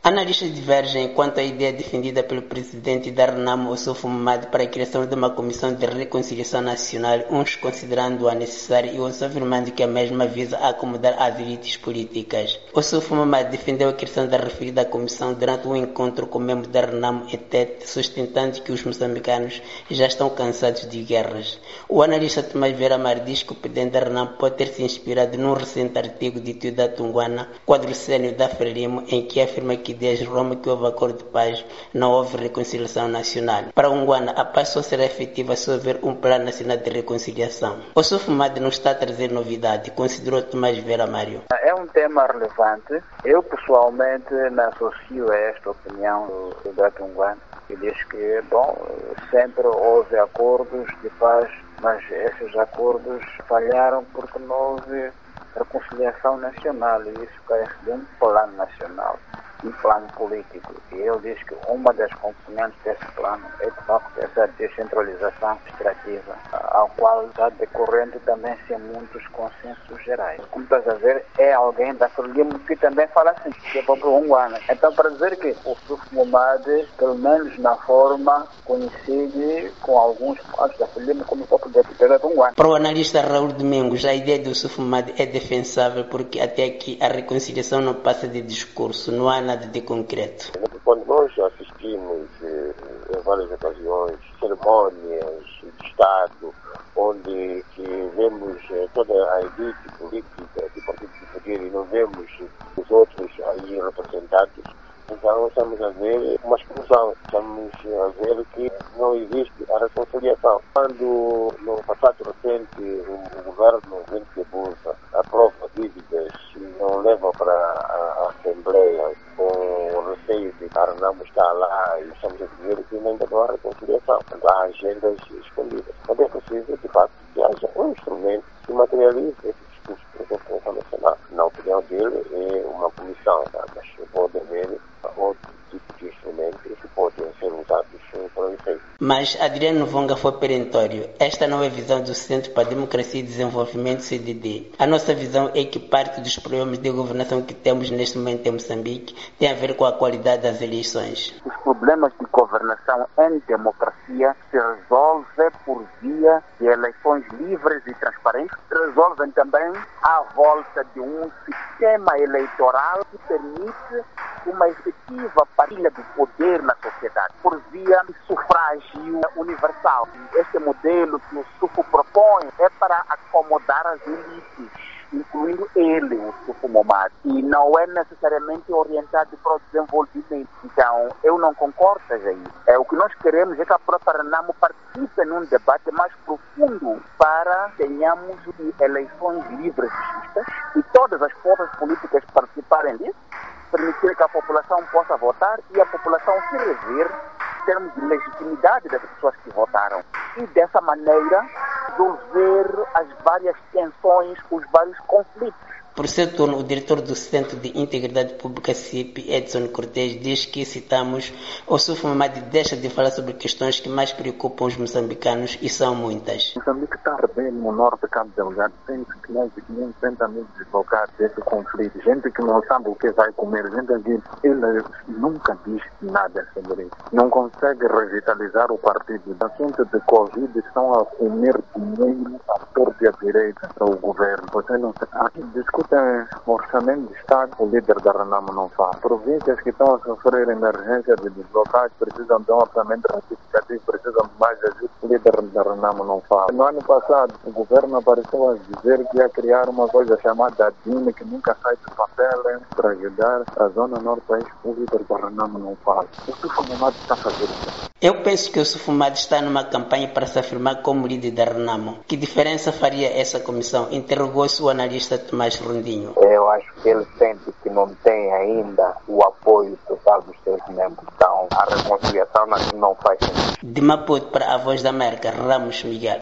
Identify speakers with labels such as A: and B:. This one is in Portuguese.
A: Analistas divergem quanto à ideia defendida pelo presidente da Renamo, Ossufo Momade, para a criação de uma comissão de reconciliação nacional, uns considerando-a necessária e outros afirmando que a mesma visa acomodar as elites políticas. Ossufo Momade defendeu a criação da referida comissão durante um encontro com membros da Renamo ETET, sustentando que os moçambicanos já estão cansados de guerras. O analista Tomás Vieira Mar diz que o presidente da Renamo pode ter se inspirado num recente artigo de Tilda Tunguana, quadricênio da Frelimo, em que afirma que desde Roma que houve acordo de paz, não houve reconciliação nacional. Para Unguana, a paz só será efetiva se houver um plano nacional de reconciliação. O Ossufo Momade não está a trazer novidade, considerou Tomás Vieira Mário.
B: É um tema relevante. Eu, pessoalmente, me associo a esta opinião do Dr. Unguana, que diz que, sempre houve acordos de paz, mas esses acordos falharam porque não houve reconciliação nacional e isso carece de um plano nacional, um plano político. E ele diz que uma das componentes desse plano é, de facto, essa descentralização administrativa, ao qual está decorrendo também sem muitos consensos gerais. Como estás a ver, é alguém da Frelimo que também fala assim, que é o próprio Unguana. Então, para dizer que o Ossufo Momade, pelo menos na forma, coincide com alguns pontos da Frelimo, como o próprio deputado do Unguana.
A: Para o analista Raul Domingos, a ideia do Ossufo Momade é defensável porque até aqui a reconciliação não passa de discurso, não há nada de concreto.
C: Quando nós assistimos em várias ocasiões cerimônias de Estado, onde vemos toda a elite política de partidos de poder e não vemos os outros aí representados, então estamos a ver uma exclusão, estamos a ver que não existe a reconciliação. Quando no passado recente o governo de Bolsa aprova dívidas e não leva para a Assembleia com receio de que a Renamo está lá e estamos a dizer que ainda não há reconciliação, há agendas escondidas. Mas é preciso, de facto, que haja um instrumento que materialize esse discurso de reconciliação nacional. Na opinião dele, é uma comissão, mas pode haver outro tipo de instrumentos que podem ser usados para efeito.
A: Mas Adriano Vonga foi perentório. Esta não é a visão do Centro para a Democracia e Desenvolvimento, CDD. A nossa visão é que parte dos problemas de governação que temos neste momento em Moçambique tem a ver com a qualidade das eleições.
B: Os problemas de governação em democracia se resolvem por via de eleições livres e transparentes, se resolvem também à volta de um sistema eleitoral que permite uma efetiva partilha do poder na sociedade, por via de sufrágio universal. Este modelo que o Ossufo propõe é para acomodar as elites, incluindo ele, o Ossufo Momade, e não é necessariamente orientado para o desenvolvimento. Então, eu não concordo aí. O que nós queremos é que a própria Renamo participe num debate mais profundo para que tenhamos eleições livres e justas e todas as forças políticas participarem disso, permitir que a população possa votar e a população se rever em termos de legitimidade das pessoas que votaram. E dessa maneira resolver as várias tensões, os vários conflitos.
A: Por seu turno, o diretor do Centro de Integridade Pública, CIP, Edson Cortes, diz que, citamos, Ossufo Momade deixa de falar sobre questões que mais preocupam os moçambicanos e são muitas.
D: Moçambique está ardendo no norte de Cabo Delgado, tem mais de 560 mil deslocados desse conflito, gente que não sabe o que vai comer, gente que ele nunca diz nada sobre isso. Não consegue revitalizar o partido. O assunto de Covid estão a comer dinheiro à torta e à direita para o governo. Você não sabe. Discutem orçamento de Estado, o líder da Renamo não fala. Províncias que estão a sofrer emergência de deslocados precisam de um orçamento ratificativo, precisam de mais ajuda, o líder da Renamo não fala. No ano passado, o governo apareceu a dizer que ia criar uma coisa chamada DIN, que nunca sai do papel, para ajudar a Zona Norte do país, o líder da Renamo não fala. O Ossufo Momade está fazendo isso.
A: Eu penso que o Ossufo Momade está numa campanha para se afirmar como líder da Renamo. Que diferença faria essa comissão? Interrogou-se o analista Tomás Rondinho.
B: Eu acho que ele sente que não tem ainda o apoio total dos seus membros. Então, a reconciliação não faz sentido.
A: De Maputo para a Voz da América, Ramos Miguel.